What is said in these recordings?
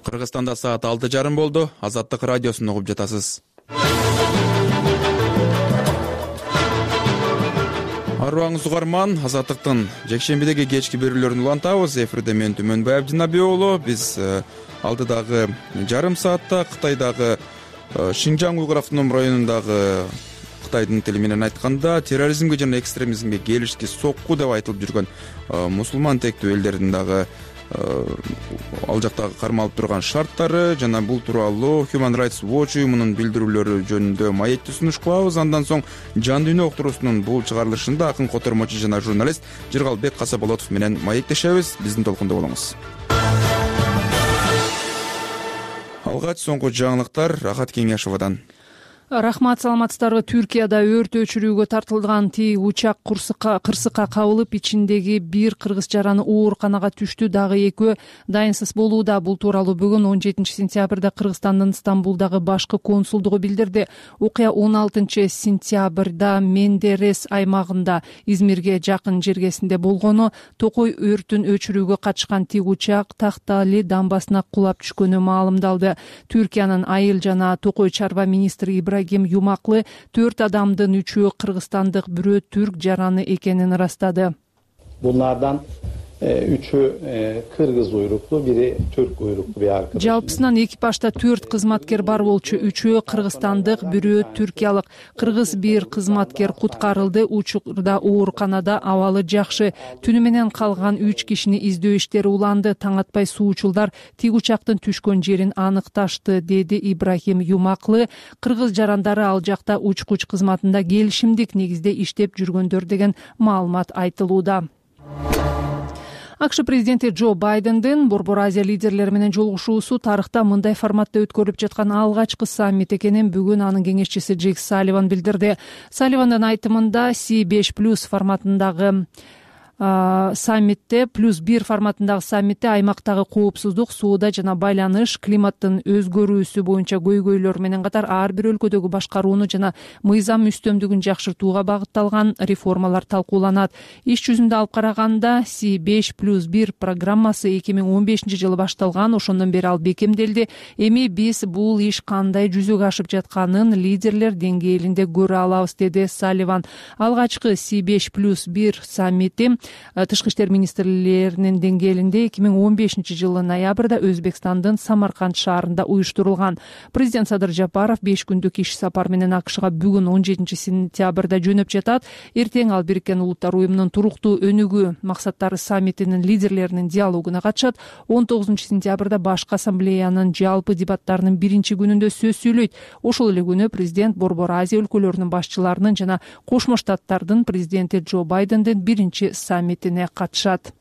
Кыргызстанда саат 6:30 болду. Азаттык радиосун угуп жатасыз. Арыбаңыз угарман, Азаттыктын жекшембидеги кечки берүүлөрүн улантабыз. Эфирде мен Түмөнбай Абдинабий уулу. Биз алдыдагы жарым саатта Кытайдагы Шинжаң Уйгур автоном районундагы Кытайдын тили менен айтканда терроризмге жана экстремизмге келишки сокку деп айтылып жүргөн мусулман тектүү элдердин дагы ал жактагы кармалып турган шарттары жана бул тууралуу Human Rights Watch уюмунун билдирүүлөрү жөнүндө маекти сунуш кылабыз. Андан соң Жан дүйнө уктуруусунун бул чыгарылышында акын котормочу жана журналист Жыргалбек Касаболотов менен маектешебиз. Биздин толкунда болуңуз. Алгач соңку жаңылыктар Рахат Кеңешовадан. Рахмат, саламатсыздарбы. Түркияда өрт өчүрүүгө тартылган учак кырсыкка кабылып, ичиндеги бир кыргыз жараны ооруканага түштү, дагы экөө дайынсыз болууда. Бул тууралуу бүгүн 17 сентябрда Кыргызстандын Стамбулдагы башкы консулдугу билдирди. Окуя 16 сентябрда Мендерес аймагында Измирге жакын жергесинде болгону, токой өртүн өчүрүүгө катышкан учак Тахтали дамбасына кулап түшкөнү маалымдалды. Түркиянын айыл жана токой чарба министри Ибрагим Юмаклы 4 адамдын 3-өө кыргызстандык, бирөө түрк жараны экенин ырастады. Bunlardan 3'ü Kırgız uyruklu, biri Türk uyruklu bir arkadaş. Жалпысынан экипажда 4 кызматкер бар болчу, 3-өө кыргызстандык, бирөө түркиялык. Кыргыз бир кызматкер куткарылды. Учурда ооруканада, абалы жакшы. Түнү менен калган 3 кишини издөө иштери уланды. Таң атпай суучулдар учактын түшкөн жерин аныкташты, деди Ибрагим Юмаклы. Кыргыз жарандары ал жакта учкуч кызматында келишимдик негизде иштеп жүргөндөр деген маалымат айтылууда. АКШ президенти Джо Байдендин Борбор Азия лидерлери менен жолугушуусу тарыхта мындай форматта өткөрүлүп жаткан алгачкы саммит экенин бүгүн анын кеңешчиси Джейк Салливан билдирди. Салливандын айтымында C5+ форматындагы саммитте, +1 форматындагы саммитте аймактагы коопсуздук, соода жана байланыш, климаттын өзгөрүүсү боюнча көйгөйлөр менен катар ар бир өлкөдөгү башкарууну жана мыйзам үстөмдүгүн жакшыртууга багытталган реформалар талкууланат. Иш жүзүндө алып караганда C5+1 программасы 2015 жылы башталган, ошондон бери ал бекемделди. Эми биз бул иш кандай жүзөгө ашып жатканын лидерлер деңгээлинде көрө алабыз, деди Салливан. Алгачкы C5+1 саммити Тышкы иштер министрлеринин деңгээлинде 2015 жылы ноябрда Өзбекстандын Самарканд шаарында уюштурулган. Президент Садыр Жапаров 5 күндүк иш сапар менен АКШга бүгүн 17 сентябрда жөнөп жатат. Эртең ал Бириккен Улуттар уюмунун туруктуу өнүгүү максаттары саммитинин лидерлеринин диалогуна катышат. 19 сентябрда башкы ассамблеянын жалпы дебаттарынын биринчи күнүндө сөз сүйлөйт. Ошол эле күнү президент Борбор Азия өлкөлөрүнүн башчыларынын жана Кошмо Штаттардын президенти Джо Байдендин биринчи саммитине катышат.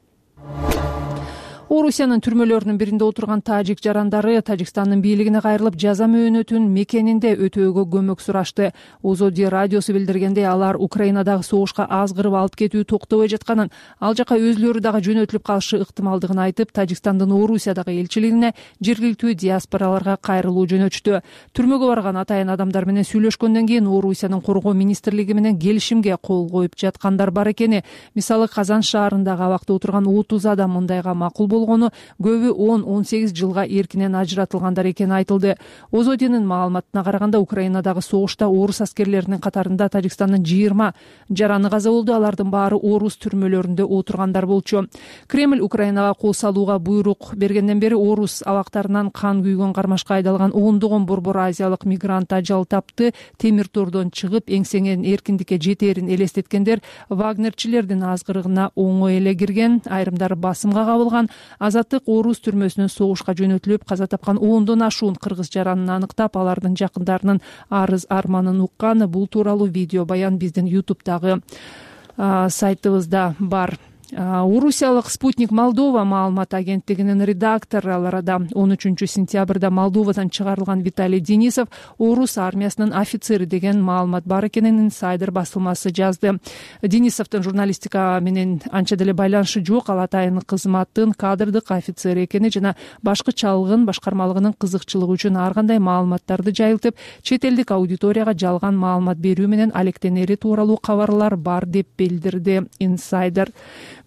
Орусиянын түрмөлөрүнүн биринде отурган тажик жарандары Тажикстандын бийлигине кайрылып, жаза мөөнөтүн мекенинде өтөөгө көмөк сурашты. Озоди радиосу билдиргендей, алар Украинадагы согушка азгырып алып кетүү токтобой жатканын, ал жака өзүлөрү дагы жөнөтүлүп калышы ыктымалдыгын айтып, Тажикстандын Орусиядагы элчилигине жергиликтүү диаспораларга кайрылуу жөнөтүштү. Түрмөгө барган атайын адамдар менен сүйлөшкөндөн кийин Орусиянын коргоо министрлиги менен келишимге кол коюп жаткандар бар экени. Мисалы, Казан шаарындагы абакта отурган 30 адам мындайга макул болгону, көбү 10-18 жылга эркинен ажыратылгандар экени айтылды. Озодинин маалыматына караганда, Украинадагы согушта орус аскерлеринин катарында Тажикстандын 20 жараны каза болду. Алардын баары орус түрмөлөрүндө отургандар болчу. Кремль Украинага кол салууга буйрук бергенден бери орус абактарынан кан күйгөн кармашка айдалган ондогон Борбор Азиялык мигрант ажал тапты. Темир тордон чыгып, эңсеңен эркиндикке жетерин элестеткендер вагнерчилердин азгырыгына оңой эле кирген, айрымдары басымга кабылган. Азаттык орус түрмөсүнөн согушка жөнөтүлүп, каза тапкан 10дон ашуун кыргыз жаранын аныктап, алардын жакындарынын арыз арманын уккан. Бул тууралуу видео баян биздин YouTube'дагы сайтыбызда бар. Орусиялык Спутник Молдова маалымат агенттигинин редактору арада 13 сентябрда Молдовадан чыгарылган Виталий Денисов орус армиясынын офицери деген маалымат бар экенин Инсайдер басылмасы жазды. Денисовдун журналистика менен анча деле байланышы жок, ал атайын кызматтын кадрдык офицери экени жана башкы чалгын башкармалыгынын кызыкчылыгы үчүн ар кандай маалыматтарды жайылтып, чет элдик аудиторияга жалган маалымат берүү менен алектенери тууралуу кабарлар бар деп билдирди Инсайдер.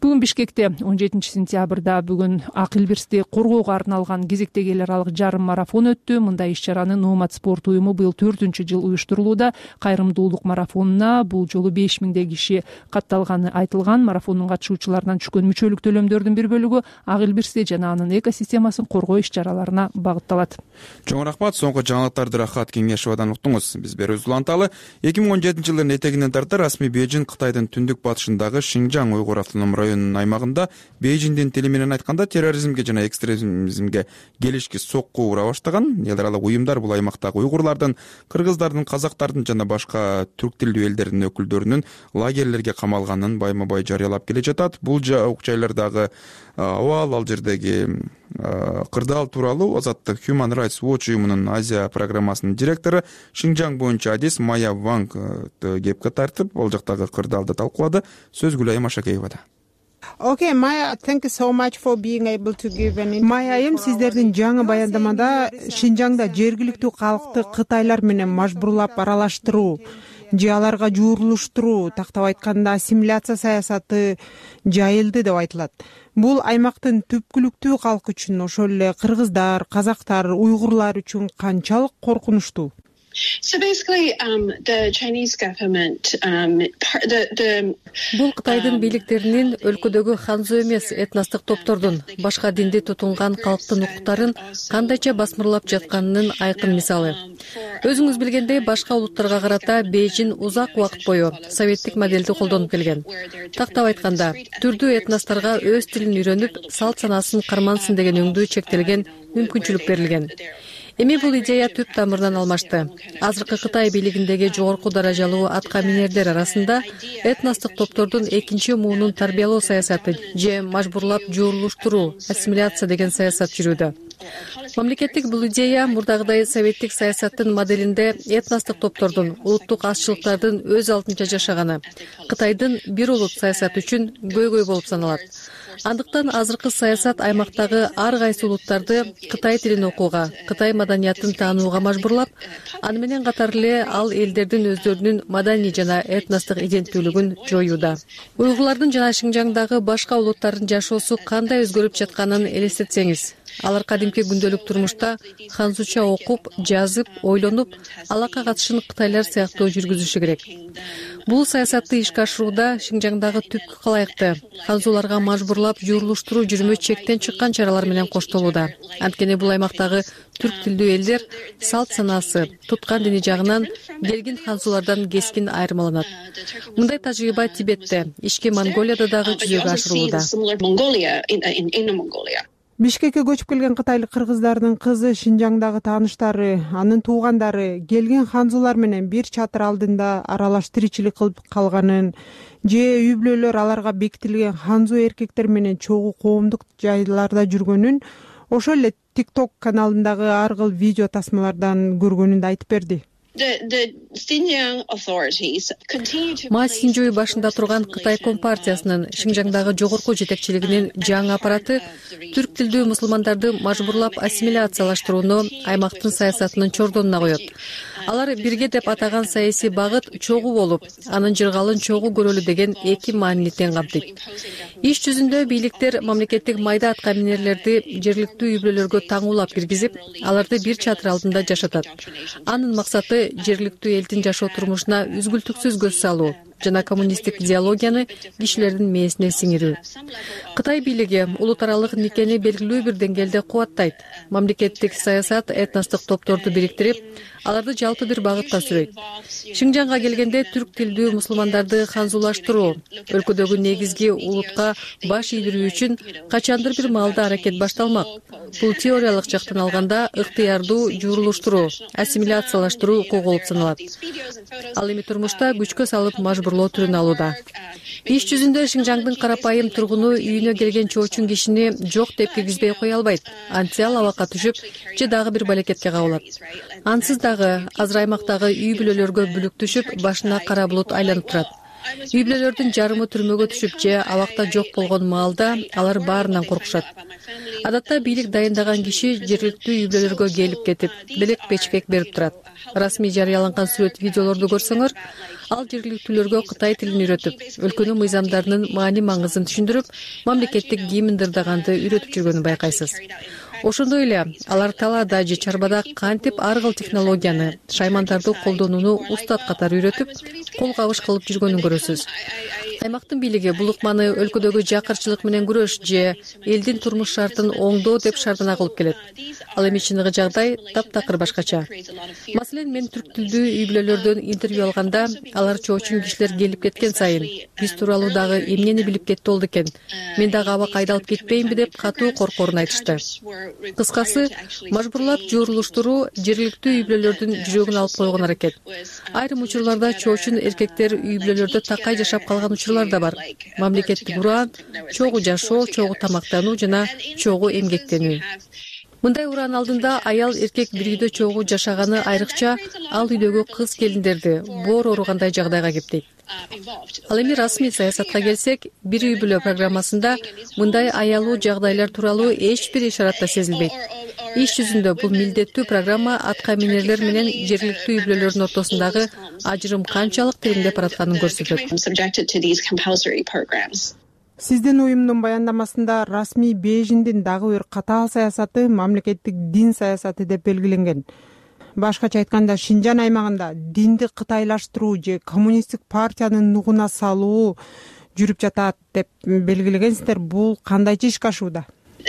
Бүгүн Бишкекте 17 сентябрда бүгүн ак илбирсти коргоого арналган кезектеги эл аралык жарым марафон өттү. Мындай иш-чараны Номад спорт уюму быйыл 4-жыл уюштурулууда. Кайрымдуулук марафонуна бул жолу 5000 киши катталганы айтылган. Марафондун катышуучуларынан түшкөн мүчөлүк төлөмдөрдүн бир бөлүгү ак илбирсти жана анын экосистемасын коргоо иш-чараларына багытталат. Чоң рахмат. Соңку жаңылыктарды Рахат Кеңешовадан уктуңуз. Биз берүүбүздү уланталы. 2017 жылдын этегинен тарта расмий Бейжин Кытайдын түндүк батышындагы Шинжаң уйгур автоном районунун аймагында Бейжиндин тили менен айтканда терроризмге жана экстремизмге келишки сокку ура баштаган. Эл аралык уюмдар бул аймактагы уйгурлардын, кыргыздардын, казактардын жана башка түрк тилдүү элдердин өкүлдөрүнүн лагерлерге камалганын байма-бай жарыялап келе жатат. Бул жайлардагы абал, ал жердеги кырдаал тууралуу Азаттык Human Rights Watch уюмунун Азия программасынын директору Шинжаң боюнча адис Майя Ванг кепке тартып, ал жактагы кырдаалды талкуулады. Сөз Гүлайым Ашакеевада. Okay, Maya, thank you so much for being able to give an interview. Майя, сиздердин жаңы баяндамада Шинжаңда жергиликтүү калкты кытайлар менен мажбурлап аралаштыруу же аларга жуурулуштуруу, тактап айтканда ассимиляция саясаты жайылды деп айтылат. Бул аймактын түпкүлүктүү калкы үчүн, ошол эле кыргыздар, казактар, уйгурлар үчүн канчалык коркунучтуу? So basically, the Chinese government, Бул Кытайдын бийликтеринин өлкөдөгү ханзу эмес этностук топтордун, башка динди тутунган калктын укуктарын кандайча басмырлап жатканынын айкын мисалы. Өзүңүз билгендей, башка улуттарга карата Бейжин узак убакыт бою советтик моделди колдонуп келген. Тактап айтканда, түрдүү этносторго өз тилин үйрөнүп, салт санасын кармансын деген өңдүү чектелген мүмкүнчүлүк берилген. Эми бул идея түп тамырынан алмашты. Азыркы Кытай бийлигиндеги жогорку даражалуу атка минердер арасында этностук топтордун экинчи муунун тарбиялоо саясаты же мажбурлап жуурулуштуруу, ассимиляция деген саясат жүрүүдө. Мамлекеттик бул идея мурдагыдай советтик саясаттын моделинде этностук топтордун, улуттук азчылыктардын өз алдынча жашаганы, Кытайдын бир улут саясаты үчүн көйгөй болуп саналат. Андыктан азыркы саясат аймактагы ар кайсы улуттарды Кытай тилин окууга, Кытай маданиятын таанууга мажбурлап, аны менен катар эле ал элдердин өздөрүнүн маданий жана этностук иденттүүлүгүн жоюуда. Уйгурлардын жана Шинжаңдагы башка улуттардын жашоосу кандай өзгөрүп жатканын элестетсеңиз, алар кадимки күндөлүк турмушта ханзуча окуп, жазып, ойлонуп, алакка катышын кытайлар сыяктуу жүргүзүшү керек. Бул саясатты ишке ашырууда Шинжаңдагы түпкү калайыкты ханзуларга мажбурлап жуурулуштуруу жүрмө чектен чыккан чаралар менен коштолууда. Анткени бул аймактагы түрк тилдүү элдер салт санасы, туткан дини жагынан келгин ханзулардан кескин айырмаланат. Мындай тажрыйба Тибетте, ички Монголияда дагы жүзөгө ашырылууда. Бишкекке көчүп келген кытайлык кыргыздардын кызы Шинжаңдагы тааныштары, анын туугандары келген ханзулар менен бир чатыр алдында аралаш тиричилик кылып калганын же үй бүлөлөр аларга бекитилген ханзу эркектер менен чогуу коомдук жайларда жүргөнүн, ошол эле TikTok каналындагы ар кыл видео тасмалардан көргөнүн да айтып берди. Ма Синжуй башында турган Кытай компартиясынын Шинжаңдагы жогорку жетекчилигинин жаңы аппараты түрк тилдүү мусулмандарды мажбурлап ассимиляциялаштырууну аймактын саясатынын чордонуна коет. Алар бирге деп атаган саясий багыт чогуу болуп, анын жыргалын чогуу көрөлү деген эки маанини тең камтыйт. Иш жүзүндө бийликтер мамлекеттик майда атка минерлерди жергиликтүү үй бүлөлөргө таңуулап киргизип, аларды бир чатыр алдында жашатат. Анын максаты жергиликтүү элдин жашоо турмушуна үзгүлтүксүз көз салуу жана коммунисттик идеологияны кишилердин мээсине сиңирүү. Кытай бийлиги улут аралык никени белгилүү бир деңгээлде кубаттайт. Мамлекеттик саясат этностук топторду бириктирип, аларды жалпы бир багытка сүрөйт. Шинжаңга келгенде түрк тилдүү мусулмандарды ханзулаштыруу, өлкөдөгү негизги улутка баш ийдирүү үчүн качандыр бир маалда аракет башталмак. Бул теориялык жактан алганда ыктыярдуу жуурулуштуруу, ассимиляциялаштыруу укугу болуп саналат. Ал эми турмушта күчкө салып мажбурлоо түрүн алууда. Иш жүзүндө Шинжаңдын карапайым тургуну үйүнө келген чоочун кишини жок деп киргизбей кое албайт. Антсе ал абакка түшүп, же дагы бир балекетке кабылат. Ансыз дагы азыр аймактагы үй бүлөлөргө бүлүк түшүп, башына кара булут айланып турат. Үй бүлөлөрдүн жарымы түрмөгө түшүп же абакта жок болгон маалда алар баарынан коркушат. Адатта бийлик дайындаган киши жергиликтүү үй бүлөлөргө келип кетип, белек печкек берип турат. Расмий жарыяланган сүрөт видеолорду көрсөңөр, ал жергиликтүүлөргө Кытай тилин үйрөтүп, өлкөнүн мыйзамдарынын маани-маңызын түшүндүрүп, мамлекеттик гимн ырдаганды үйрөтүп жүргөнүн байкайсыз. Ошондой эле алар талаада же чарбада кантип ар кыл технологияны, шаймандарды колдонууну устат катары үйрөтүп, кол кабыш кылып жүргөнүн көрөсүз. Аймактын бийлиги бул ыкманы өлкөдөгү жакырчылык менен күрөш же элдин турмуш шартын оңдоо деп шаардана кылып келет. Ал эми чыныгы жагдай таптакыр башкача. Маселен, мен түрк тилдүү үй бүлөлөрдөн интервью алганда, алар чоочун кишилер келип кеткен сайын биз тууралуу дагы эмнени билип кетти болду экен, мен дагы абакка айдалып кетпейинби деп катуу коркоорун айтышты. Кыскасы, мажбурлап жуурулуштуруу жергиликтүү үй бүлөлөрдүн жүрөгүн алып койгон аракет. Айрым учурларда чоочун эркектер үй бүлөлөрдө такай жашап калган учурлар да бар. Мамлекеттик уран, чогуу жашоо, чогуу тамактануу жана чогуу эмгектенүү. Мындай уран алдында аял эркек бир үйдө чогуу жашаганы айрыкча ал үйдөгү кыз келиндерди боор ооругандай жагдайга кептейт. Ал эми расмий саясатка келсек, бир үй бүлө программасында мындай аялуу жагдайлар тууралуу эч бир ишарат сезилбейт. Иш жүзүндө бул милдеттүү программа атка минерлер менен жергиликтүү үй бүлөлөрдүн ортосундагы ажырым канчалык тереңдеп баратканын көрсөтөт. Сиздин уюмдун баяндамасында расмий Бейжиңдин дагы бир катаал саясаты мамлекеттик дин саясаты деп белгиленген. Башкача айтканда, Шинжан аймагында динди кытайлаштыруу же коммунисттик партиянын нугуна салуу жүрүп жатат деп белгилегенсиздер. Бул кандайча ишке ашууда?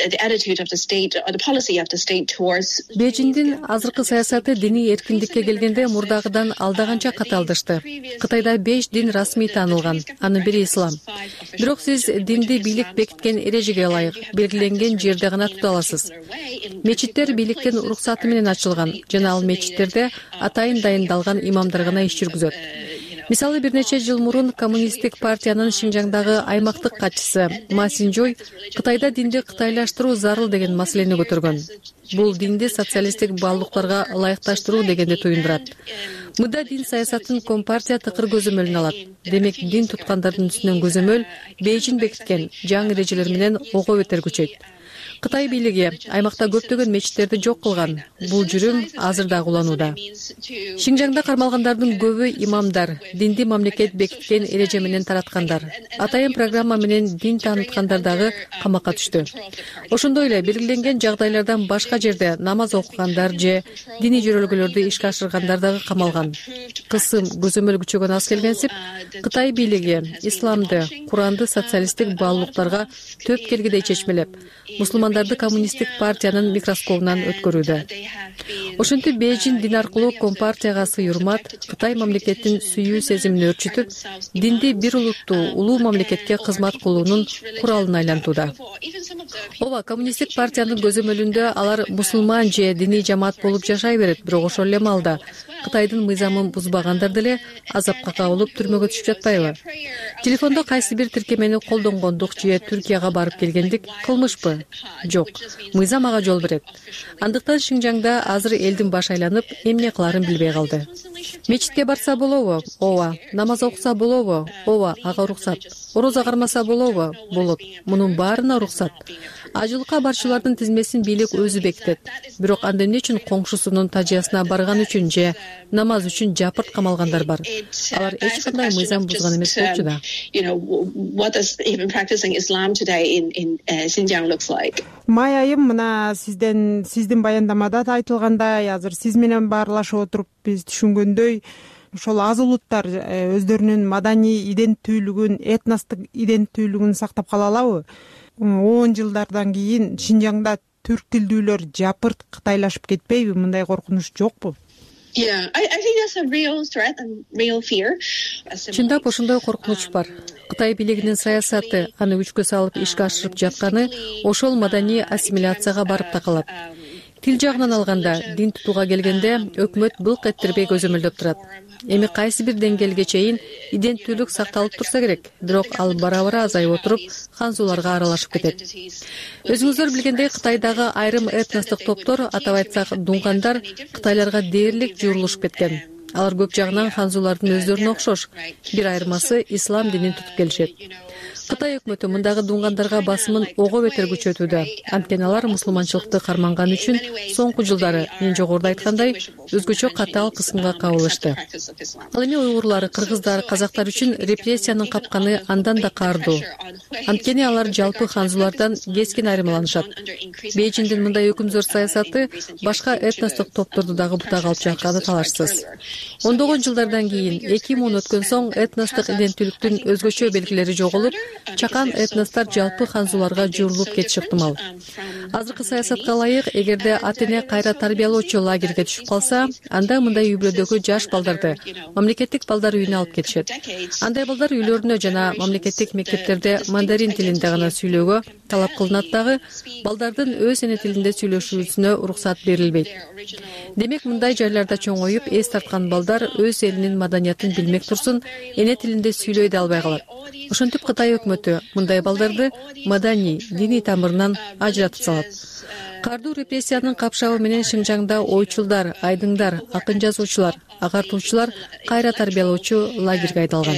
Бейжиңдин азыркы саясаты диний эркиндикке келгенде мурдагыдан алдаганча катаалдашты. Кытайда 5 дин расмий таанылган, анын бири ислам. Бирок сиз динди бийлик бекиткен эрежеге ылайык белгиленген жерде гана тута аласыз. Мечиттер бийликтин уруксаты менен ачылган жана ал мечиттерде атайын дайындалган имамдар гана иш жүргүзөт. Мисалы, бир нече жыл мурун коммунисттик партиянын Шинжаңдагы аймактык катчысы Ма Синжой Кытайда динди кытайлаштыруу зарыл деген маселени көтөргөн. Бул динди социалисттик баалуулуктарга ылайыкташтыруу дегенди туюндурат. Мында дин саясатын Компартия тыкыр көзөмөлүнө алат. Демек, дин туткандардын үстүнөн көзөмөл Бейжиң бекиткен жаңы эрежелер менен ого бетер күчөйт. Кытай бийлиги аймакта көптөгөн мечиттерди жок кылган. Бул жүрүм азыр да уланууда. Шинжаңда кармалгандардын көбү имамдар, динди мамлекет бекиткен эреже менен тараткандар. Атайын программа менен дин тааныткандар дагы камакка түштү. Ошондой эле белгиленген жагдайлардан башка жерде намаз окугандар же диний жөрөлгөлөрдү ишке ашыргандар дагы камалган. Кысым көзөмөл күчөгөн аз келгенсип, Кытай бийлиги исламды, Куранды социалисттик баалуулуктарга төп келгидей чечмелеп, мусулмандарды коммунисттик партиянын микроскопунан өткөрүүдө. Ошентип Бейжиң дин аркылуу Компартияга сый-урмат, Кытай мамлекеттин сүйүү сезимин өрчүтүп, динди бир улуттуу, улуу мамлекетке кызмат кылуунун куралына айлантууда. Ооба, коммунисттик партиянын көзөмөлүндө алар мусулман же диний жамаат болуп жашай берет, бирок ошол эле маалда Кытайдын мыйзамын бузбагандар деле азапка кабылып түрмөгө түшүп жатпайбы? Телефондо кайсы бир тиркемени колдонгондук же Түркияга барып келгендик кылмышпы? Жок, мыйзам ага жол берет. Андыктан Шинжаңда азыр элдин башы айланып, эмне кыларын билбей калды. Мечитке барса болобу? Ооба. Намаз окуса болобу? Ооба, ага уруксат. Орозо кармаса болобу? Болот. Мунун баарына уруксат. Ажылыкка барчылардын тизмесин бийлик өзү бекитет. Бирок анда эмне үчүн коңшусунун тажыясына барган үчүн же намаз үчүн жапырт камалгандар бар. Алар эч кандай мыйзам бузган эмес болчу да. Май айым, мына сиздин баяндамада да айтылгандай, азыр сиз менен баарлашып отуруп биз түшүнгөндөй, ошол аз улуттар өздөрүнүн маданий иденттүүлүгүн, этностук иденттүүлүгүн сактап кала алабы? 10 жылдардан кийин Шинжаңда түрк тилдүүлөр жапырт кытайлашып кетпейби? Мындай коркунуч жокпу? Чындап ошондой коркунуч бар. Кытай бийлигинин саясаты аны күчкө салып ишке ашырып жатканы ошол маданий ассимиляцияга барып такалат. Тил жагынан алганда, дин тутууга келгенде өкмөт былк эттирбей көзөмөлдөп турат. Эми кайсы бир деңгээлге чейин иденттүүлүк сакталып турса керек, бирок ал бара-бара азайып отуруп, ханзууларга аралашып кетет. Өзүңүздөр билгендей, Кытайдагы айрым этностук топтор, атап айтсак дуңгандар, кытайларга дээрлик жуурулушуп кеткен. Алар көп жагынан ханзулардын өздөрүнө окшош. Бир айырмасы ислам динин тутуп келишет. Кытай өкмөтү мындагы дуңгандарга басымын ого бетер күчөтүүдө. Анткени алар мусулманчылыкты карманган үчүн соңку жылдары, мен жогоруда айткандай, өзгөчө катаал кысымга кабылышты. Ал эми уйгурлар, кыргыздар, казактар үчүн репрессиянын капканы андан да каардуу. Анткени алар жалпы ханзулардан кескин айырмаланышат. Бейжиңдин мындай өкүмзөр саясаты башка этностук топторду дагы бутак алып жатканы талашсыз. Ондогон жылдардан кийин 2010 өткөн соң этностук иденттүүлүктүн өзгөчө белгилери жоголуп, чакан этностор жалпы ханзуларга жуурулуп кетиши ыктымал. Азыркы саясатка ылайык, эгерде ата-эне кайра тарбиялоочу лагерге түшүп калса, анда мындай үй-бүлөдөгү жаш балдарды мамлекеттик балдар үйүнө алып кетишет. Андай балдар үйлөрүнө жана мамлекеттик мектептерде мандарин тилинде гана сүйлөөгө талап кылынат дагы, балдардын өз эне тилинде сүйлөшүүсүнө уруксат берилбейт. Демек, мындай жайларда чоңоюп, эс тарткан балдар өз элинин маданиятын билмек турсун, эне тилинде сүйлөй да албай калат. Ошентип Кытай өкмөтү мындай балдарды маданий, диний тамырынан ажыратып салат. Кардуу репрессиянын капшабы менен Шинжаңда ойчулдар, айдыңдар, акын жазуучулар, агартуучулар кайра тарбиялоочу лагерге айдалган.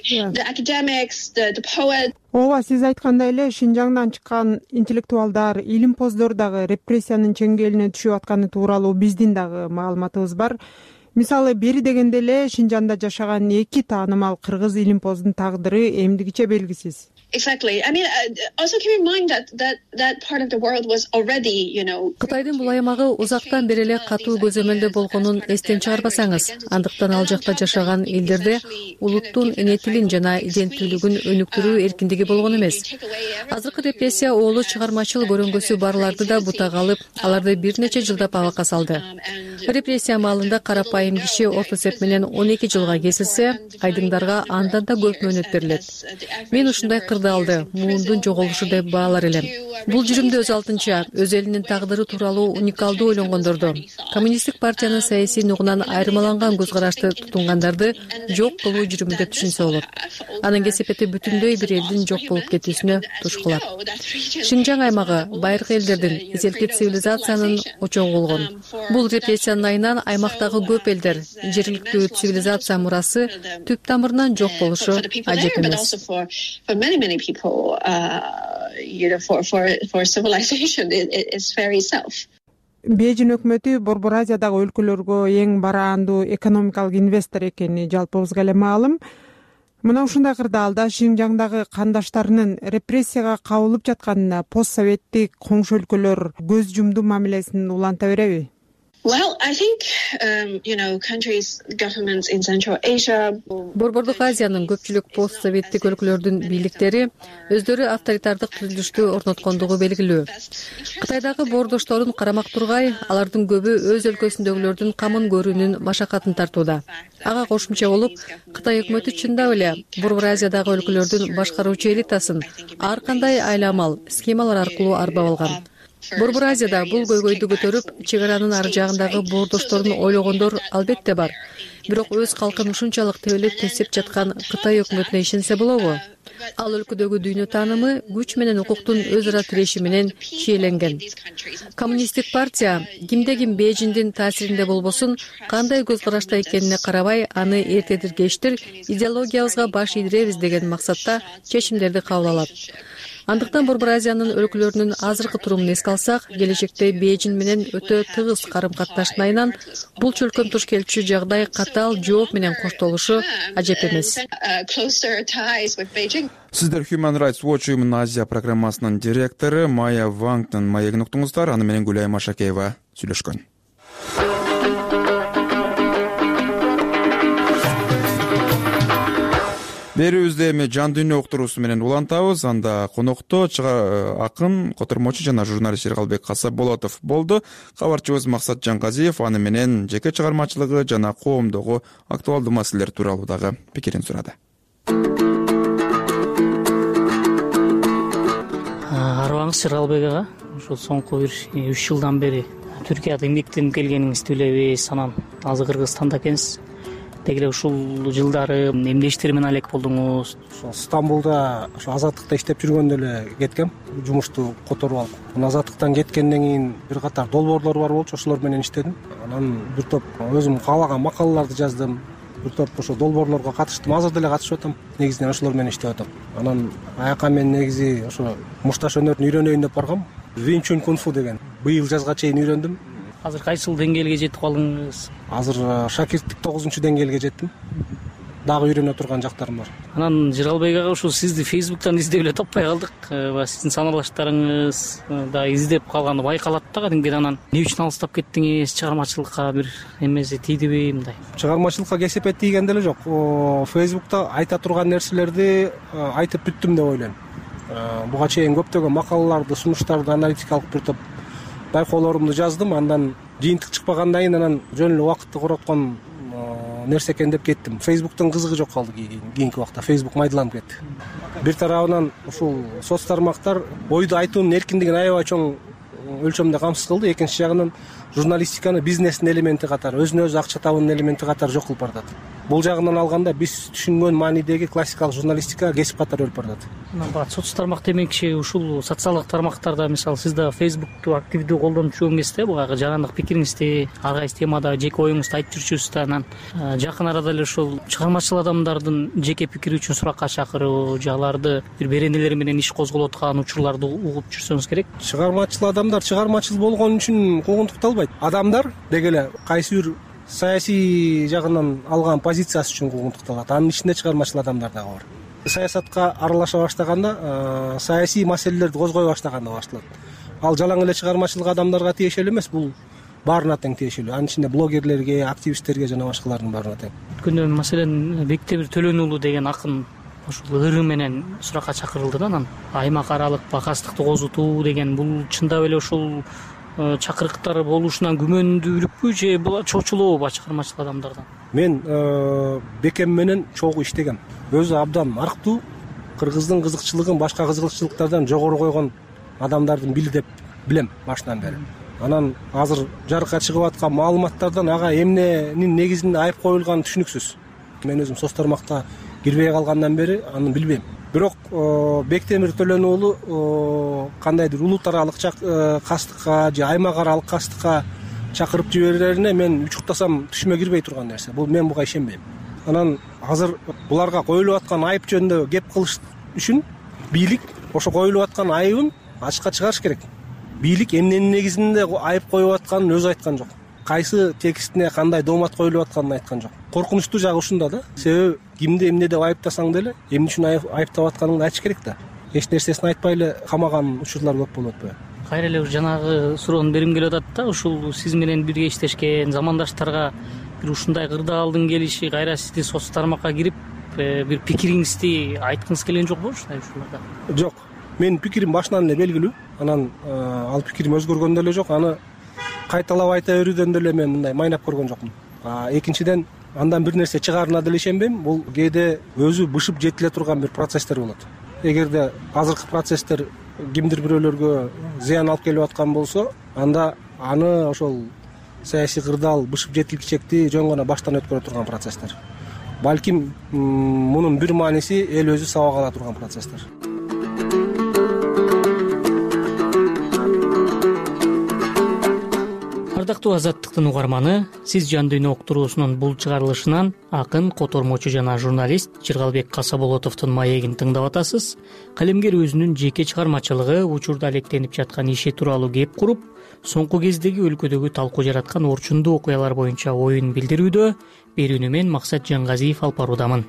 Ооба, сиз айткандай эле Шинжаңдан чыккан интеллектуалдар, илимпоздор дагы репрессиянын чеңгелине түшүп атканы тууралуу биздин дагы маалыматыбыз бар. Мисалы, бери дегенде эле Шинжаңда жашаган 2 таанымал кыргыз илимпоздун тагдыры эмдигиче белгисиз. Exactly. I mean, also keep in mind that part of the world was already, Кытайдын бул аймагы узактан бери эле катуу көзөмөлдө болгонун эстен чыгарбасаңыз, андыктан ал жакта жашаган элдерде улуттун эне тилин жана иденттүүлүгүн өнүктүрүү эркиндиги болгон эмес. Азыркы репрессия оолу чыгармачыл көрөнгөсү барларды да бутак алып, аларды бир нече жылдап абакка салды. Репрессия маалында карапайым киши орто эсеп менен 12 жылга кесилсе, айдыңдарга андан да көп мөөнөт берилет. Мен ушундай алды, муундун жоголушу деп баалар элем. Бул жүрүмдү өз алдынча өз элинин тагдыры тууралуу уникалдуу ойлонгондорду, коммунисттик партиянын саясий нугунан айырмаланган көз карашты тутунгандарды жок кылуу жүрүмү деп түшүнсө болот. Анын кесепети бүтүндөй бир элдин жок болуп кетүүсүнө туш кылат. Шинжаң аймагы байыркы элдердин, эзелки цивилизациянын очогу болгон. Бул репрессиянын айынан аймактагы көп элдер, жергиликтүү цивилизация мурасы түп тамырынан жок болушу ажеп эмес. Many people, for civilization, it's very self. Бейжиң өкмөтү Борбор Азиядагы өлкөлөргө эң бараандуу экономикалык инвестор экени жалпыбызга эле маалым. Мына ушундай кырдаалда Шинжаңдагы кандаштарынын репрессияга кабылып жатканына постсоветтик коңшу өлкөлөр көз жумду мамилесин уланта береби? Well, I think, countries, governments in Central Asia. Борбордук Азиянын көпчүлүк постсоветтик өлкөлөрдүн бийликтери өздөрү авторитардык түзүлүштү орноткондугу белгилүү. Кытайдагы боордошторун карамак тургай, алардын көбү өз өлкөсүндөгүлөрдүн камын көрүүнүн машакатын тартууда. Ага кошумча болуп, Кытай өкмөтү чындап эле Борбор Азиядагы өлкөлөрдүн башкаруучу элитасын ар кандай айламал, схемалар аркылуу арбап алган. Борбор Азияда бул көйгөйдү көтөрүп, чек аранын ар жагындагы боордошторун ойлогондор албетте бар. Бирок өз калкын ушунчалык тебелеп тесеп жаткан Кытай өкмөтүнө ишенсе болобу? Ал өлкөдөгү дүйнө таанымы күч менен укуктун өз ара тиреши менен чийеленген. Коммунисттик партия кимде-ким Бейжиңдин таасиринде болбосун, кандай көз карашта экенине карабай, аны эртедир кечтир идеологиябызга баш ийдиребиз деген максатта чечимдерди кабыл алат. Андыктан Борбор Азиянын өлкөлөрүнүн азыркы турумун эске алсак, келечекте Бейжиң менен өтө тыгыз карым-катнаштын айынан бул чөлкөм туш келчү жагдай катаал жооп менен коштолушу ажеп эмес. Сиздер Human Rights Watch уюмунун Азия программасынын директору Майя Вангдын маегин уктуңуздар. Аны менен Гүлайым Ашакеева сүйлөшкөн. Берүүбүздө эми жан дүйнө уктуруусу менен улантабыз. Анда конокто акын, котормочу жана журналист Эргалбек Касапболотов болду. Кабарчыбыз Максат Жанказиев аны менен жеке чыгармачылыгы жана коомдогу актуалдуу маселелер тууралуу дагы пикирин сурады. Арыбаңыз Эргалбек ага, ошол соңку бир 3 жылдан бери Түркияда эмгектенип келгениңизди билебиз, анан азыр Кыргызстанда экенсиз. деги эле ушул жылдары эмне иштер менен алек болдуңуз? Ошо Стамбулда ошо Азаттыкта иштеп жүргөндө эле кеткем, жумушту которуп алып. Азаттыктан кеткенден кийин бир катар долбоорлор бар болчу, ошолор менен иштедим. Анан бир топ өзүм каалаган макалаларды жаздым. Бир топ ошо долбоорлорго катыштым. Азыр деле катышып атам. Негизинен ошолор менен иштеп атам. Анан аяка мен негизи ошо мушташ өнөрүн үйрөнөйүн деп баргам. Вин Чун кунг-фу деген быйыл жазга чейин үйрөндүм. Азыр кайсыл деңгээлге жетип калдыңыз? Азыр шакирттик 9-деңгээлге жеттим. Дагы үйрөнө турган жактарым бар. Анан Жыргалбек ага ушул сизди Facebook'тан издеп эле таппай калдык. Сиздин саналаштарыңыз да издеп калганы байкалат да кадимгиден. Анан эмне үчүн алыстап кеттиңиз? Чыгармачылыкка бир эмеси тийдиби мындай? Чыгармачылыкка кесепет тийген деле жок. Facebook'та айта турган нерселерди айтып бүттүм деп ойлойм. Буга чейин көптөгөн макалаларды, сунуштарды, аналитикалык бир топ байкоолорумду жаздым. Андан жыйынтык чыкпагандан кийин анан жөн эле убакытты короткон нерсе экен деп кеттим. Facebook'тун кызыгы жок калды кийинки убакта. Facebook майдаланып кетти. Бир тарабынан ушул соц тармактар ойду айтуунун эркиндигин аябай чоң өлчөмдө камсыз кылды. Экинчи жагынан журналистиканы бизнестин элементи катары, өзүнө өзү акча табуунун элементи катары жок кылып баратат. Бул жагынан алганда биз түшүнгөн маанидеги классикалык журналистика кесип катары өлүп баратат. Соц тармак демекчи ушул социалдык тармактарда, мисалы, сиз да Facebook'ту активдүү колдонуп жүргөн кезде буга жарандык пикириңизди, ар кайсы темада жеке оюңузду айтып жүрчүсүз да. Анан жакын арада эле ушул чыгармачыл адамдардын жеке пикири үчүн суракка чакыруу, аларды бир беренелер менен иш козголуп аткан учурларды угуп жүрсөңүз керек. Чыгармачыл адамдар чыгармачыл болгон үчүн куугунтукталбайт. Адамдар деги эле кайсы бир саясий жагынан алган позициясы үчүн куугунтукталат. Анын ичинде чыгармачыл адамдар дагы бар. Саясатка аралаша баштаганда, саясий маселелерди козгой баштаганда башталат. Ал жалаң эле чыгармачылык адамдарга тиешелүү эмес, бул баарына тең тиешелүү. Анын ичинде блогерлерге, активисттерге жана башкалардын баарына тең. Өткөндө маселен Бектемир Төлөн уулу деген акын ушул ыры менен суракка чакырылды да. Анан аймак аралык бакастыкты козутуу деген бул чындап эле ушул чакырыктар болушунан күмөндүүлүкпү же бул чочулообу чыгармачыл адамдардан? Мен Бекем менен чогуу иштегем. Өзү абдан арктуу, кыргыздын кызыкчылыгын башка кызыкчылыктардан жогору койгон адамдардын бири деп билем башынан бери. Анан азыр жарыкка чыгып аткан маалыматтардан ага эмненин негизинде айып коюлганы түшүнүксүз. Мен өзүм соц тармакта кирбей калгандан бери аны билбейм. Бирок Бектемир Төлөн уулу кандайдыр улут аралык кастыкка же аймак аралык кастыкка чакырып жиберерине мен учуктасам түшүмө кирбей турган нерсе. Бул мен буга ишенбейм. Анан азыр буларга коюлуп аткан айып жөнүндө кеп кылыш үчүн бийлик ошо коюлуп аткан айыбын ачыкка чыгарыш керек. Бийлик эмненин негизинде айып коюп атканын өзү айткан жок. Кайсы текстине кандай доомат коюлуп атканын айткан жок. Коркунучтуу жагы ушунда да. Себеби кимди эмне деп айыптасаң деле эмне үчүн айыптап атканыңды айтыш керек да. Эч нерсесин айтпай эле камаган учурлар көп болуп атпайбы? Кайра эле жанагы суроону бергим келип атат да. Ушул сиз менен бирге иштешкен замандаштарга бир ушундай кырдаалдын келиши кайра сизди соц тармакка кирип бир пикириңизди айткыңыз келген жокпу ушуларда? Жок. Менин пикирим башынан эле белгилүү. Анан ал пикирим өзгөргөн деле жок. Аны кайталап айта берүүдөн деле мен мындай майнап көргөн жокмун. Экинчиден андан бир нерсе чыгаарына деле ишенбейм. Бул кээде өзү бышып жетиле турган бир процесстер болот. Эгерде азыркы процесстер кимдир бирөөлөргө зыян алып келип аткан болсо, анда аны ошол саясий кырдаал бышып жетилгичекти жөн гана баштан өткөрө турган процесстер. Балким мунун бир мааниси эл өзү сабак ала турган процесстер. Ардактуу Азаттыктын угарманы, сиз Жан дүйнө уктуруусунун бул чыгарылышынан акын, котормочу жана журналист Жыргалбек Касаболотовдун маегин тыңдап атасыз. Калемгер өзүнүн жеке чыгармачылыгы, учурда алектенип жаткан иши тууралуу кеп куруп, соңку кездеги өлкөдөгү талкуу жараткан орчундуу окуялар боюнча оюн билдирүүдө. Берүүнү мен Максат Жангазиев алып баруудамын.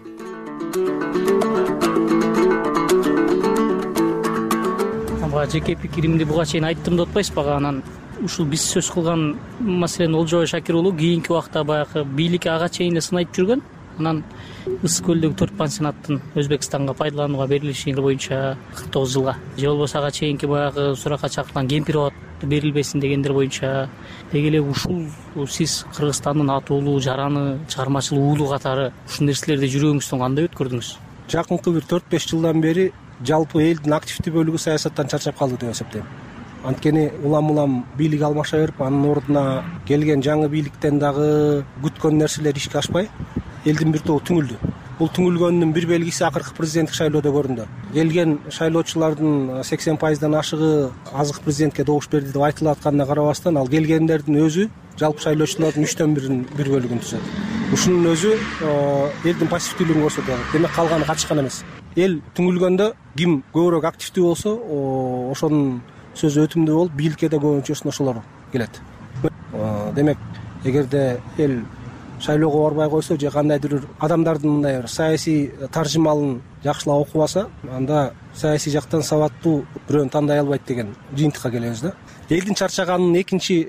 Жеке пикиримди буга чейин айттым деп атпайсызбы? Анан ушул биз сөз кылган маселен Олжобай Шакир уулу кийинки убакта баягы бийлик ага чейин эле сынайып жүргөн. Анан Ысык көлдөгү 4 пансионаттын Өзбекстанга пайдаланууга берилиши боюнча 49 жылга, же болбосо ага чейинки баягы суракка чакырылган кемпир абад берилбесин дегендер боюнча деги эле ушул сиз Кыргызстандын атуулуу жараны чыгармачыл уулу катары ушул нерселерди жүрөгүңүздөн кандай өткөрдүңүз? Жакынкы бир 4-5 жылдан бери жалпы элдин активдүү бөлүгү саясаттан чарчап калды деп эсептейм. Анткени улам бийлик алмаша берип, анын ордуна келген жаңы бийликтен дагы күткөн нерселер ишке ашпай, элдин бир тобу түңүлдү. Бул түңүлгөнүнүн бир белгиси акыркы президенттик шайлоодо көрүндү. Келген шайлоочулардын 80%дан ашыгы азыркы президентке добуш берди деп айтылып атканына карабастан, ал келгендердин өзү жалпы шайлоочулардын 3/1 бир бөлүгүн түзөт. Ушунун өзү элдин пассивдүүлүгүн көрсөтөт. Демек калганы катышкан эмес. Эл түңүлгөндө ким көбүрөөк активдүү болсо, ошонун сөзү өтүмдүү болуп, бийликке да көбүнчөсүн ошолор келет. Демек, эгерде эл шайлоого барбай койсо же кандайдыр бир адамдардын мындай бир саясий таржымалын жакшылап окубаса, анда саясий жактан сабаттуу бирөөнү тандай албайт деген жыйынтыкка келебиз да. Элдин чарчаганынын экинчи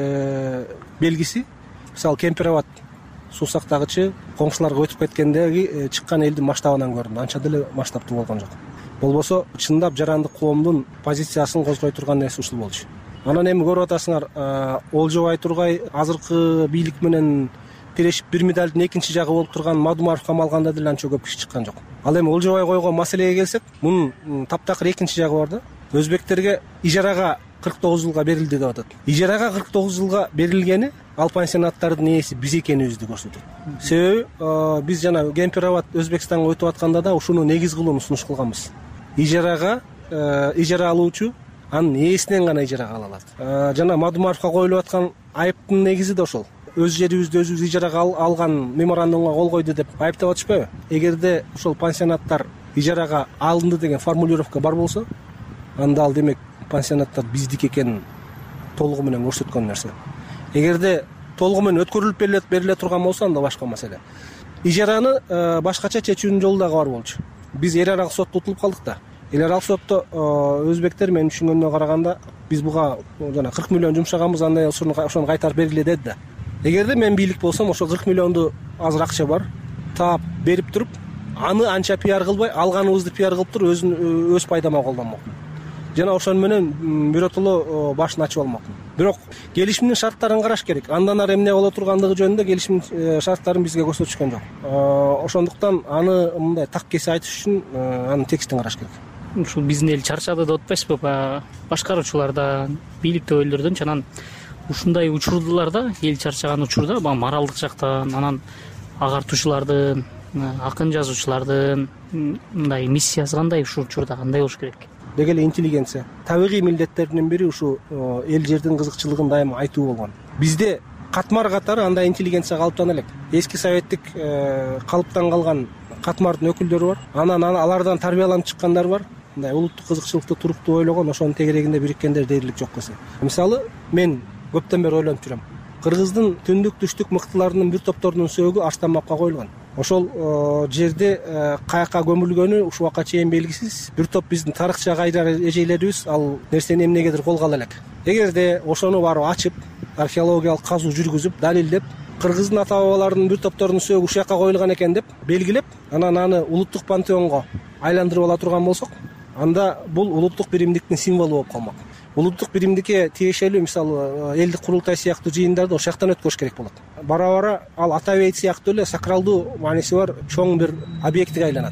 белгиси, мисалы Кемпир абад суу сактагычы коңшуларга өтүп кеткендеги чыккан элдин масштабынан көрүндү. Анча деле масштабтуу болгон жок. Болбосо чындап жарандык коомдун позициясын козгой турган нерсе ушул болчу. Анан эми көрүп атасыңар, Олжобай Тургай азыркы бийлик менен тирешип бир медалдын экинчи жагы болуп турган Мадумаров камалганда деле анча көп киши чыккан жок. Ал эми Олжобай койгон маселеге келсек, мунун таптакыр экинчи жагы бар да. Өзбектерге ижарага 49 жылга берилди деп атат. Ижарага 49 жылга берилгени ал пансионаттардын ээси биз экенибизди көрсөтөт. Себеби биз жана Кемпир абад Өзбекстанга өтүп атканда да ушуну негиз кылууну сунуш кылганбыз. Ижарага ижара алуучу анын ээсинен гана ижарага ала алат. Жана Мадумаровго коюлуп аткан айыптын негизи да ошол. Өз жерибизди өзүбүз ижарага алган меморандумга кол койду деп айыптап атышпайбы? Эгерде ошол пансионаттар ижарага алынды деген формулировка бар болсо, анда ал демек пансионаттар биздики экенин толугу менен көрсөткөн нерсе. Эгерде толугу менен өткөрүлүп бериле турган болсо, анда башка маселе. Ижараны башкача чечүүнүн жолу дагы бар болчу. Биз эл аралык сотто утулуп калдык да. Эл аралык сотто өзбектер менин түшүнгөнүмө караганда биз буга жана 40 миллион жумшаганбыз, андай ошону кайтарып бергиле деди да. Эгерде мен бийлик болсом, ошо 40 миллионду азыр акча бар, таап берип туруп, аны анча пиар кылбай, алганыбызды пиар кылып туруп, өз пайдама колдонмокмун. Жана ошон менен биротоло башын ачып алмакмын. Бирок келишимдин шарттарын караш керек. Андан ары эмне боло тургандыгы жөнүндө келишимдин шарттарын бизге көрсөтүшкөн жок. Ошондуктан аны мындай так кесе айтыш үчүн анын текстин караш керек. Ушул биздин эл чарчады деп атпайсызбы? Башкаруучулардан, бийликтөгүлөрдөн анан ушундай учурларда, эл чарчаган учурда моралдык жактан, анан агартуучулардын, акын жазуучулардын мындай миссиясы кандай, ушул учурда кандай болуш керек? Деги эле интеллигенция. Табигый милдеттердин бири ушу эл жердин кызыкчылыгын дайыма айтуу болгон. Бизде катмар катары андай интеллигенция калыптана элек. Эски советтик калыптан калган катмардын өкүлдөрү бар. Анан алардан тарбияланып чыккандар бар. Мындай улуттук кызыкчылыкты туруктуу ойлогон, ошонун тегерегинде бириkkендер дээрлик жок эсе. Мисалы, мен көптөн бери ойлонуп жүрөм. Кыргыздын түндүк түштүк мыктыларынын бир топторунун сөөгү Арстанбапка коюлган. Ошол жерде каяка көмүлгөнү ушул убакка чейин белгисиз. Бир топ биздин тарыхча кайрар эжелерибиз ал нерсени эмнегедир колго ала элек. Эгерде ошону барып ачып, археологиялык казуу жүргүзүп, далилдеп, кыргыздын ата бабаларынын бир топторунун сөөгү ушул жака коюлган экен деп белгилеп, анан аны улуттук пантеонго айландырып ала турган болсок, анда бул улуттук биримдиктин символу болуп калмак. Улуттук биримдикке тиешелүү, мисалы, элдик курултай сыяктуу жыйындарды ошол жактан өткөрүш керек болот. Бара-бара ал ата бейит сыяктуу эле сакралдуу мааниси бар чоң бир объектиге айланат.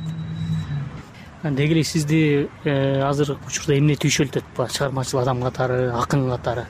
Деги эле сизди азыркы учурда эмне түйшөлтөт? Чыгармачыл адам катары, акын катары?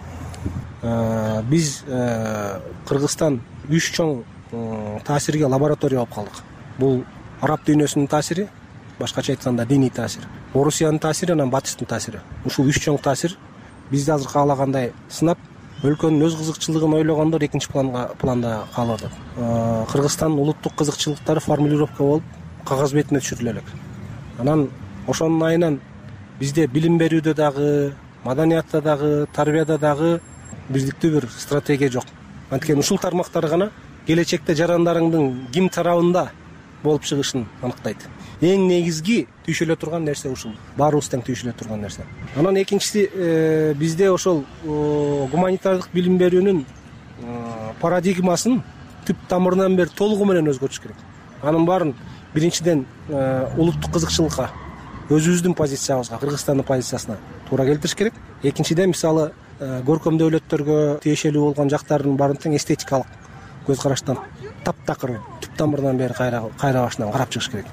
Биз Кыргызстан 3 чоң таасирге лаборатория болуп калдык. Бул араб дүйнөсүнүн таасири, башкача айтканда диний таасир. Орусиянын таасири, анан батыстын таасири. Ушул 3 чоң таасир бизди азыр каалагандай сынап, өлкөнүн өз кызыкчылыгын ойлогондор экинчи планда калып атат. Кыргызстандын улуттук кызыкчылыктары формулировка болуп, кагаз бетине түшүрүлө элек. Анан ошонун айынан бизде билим берүүдө дагы, маданиятта дагы, тарбияда дагы бирдиктүү бир стратегия жок. Анткени ушул тармактар гана келечекте жарандарыңдын ким тарабында болуп чыгышын аныктайт. Эң негизги түйшөлө турган нерсе ушул. Баарыбыз тең түйшөлө турган нерсе. Анан экинчиси, бизде ошол гуманитардык билим берүүнүн парадигмасын түп тамырынан бери толугу менен өзгөртүш керек. Анын баарын биринчиден улуттук кызыкчылыкка, өзүбүздүн позициябызга, Кыргызстандын позициясына туура келтириш керек. Экинчиден, мисалы, көркөм дөөлөттөргө тиешелүү болгон жактардын баарын тең эстетикалык көз караштан таптакыр түп тамырынан бери кайра башынан карап чыгыш керек.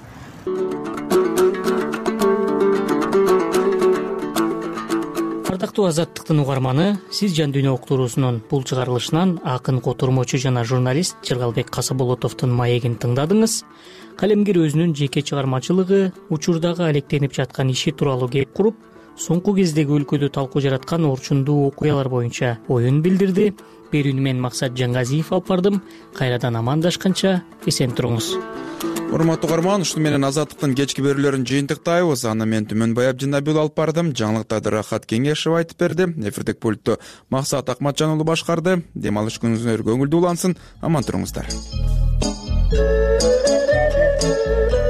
ардактуу Азаттыктын угарманы, сиз Жан дүйнө уктуруусунун бул чыгарылышынан акын котормочу жана журналист Жыргалбек Касаболотовдун маегин тыңдадыңыз. Калемгер өзүнүн жеке чыгармачылыгы, учурдагы алектенип жаткан иши тууралуу кеп куруп, соңку кездеги өлкөдө талкуу жараткан орчундуу окуялар боюнча оюн билдирди. Берүүнү мен Максат Жаңгазиев алып бардым. Кайрадан амандашканча эсен туруңуз. Урматтуу угарман, ушуну менен Азаттыктын кечки берүүлөрүн жыйынтыктайбыз. Аны мен Түмөнбай Абдинабиул алып бардым. Жаңылыктарды Рахат Кеңешев айтып берди. Эфирдик пультту Максат Акматжан уулу башкарды. Дем алыш күнүңүздөр көңүлдүү улансын. Аман туруңуздар.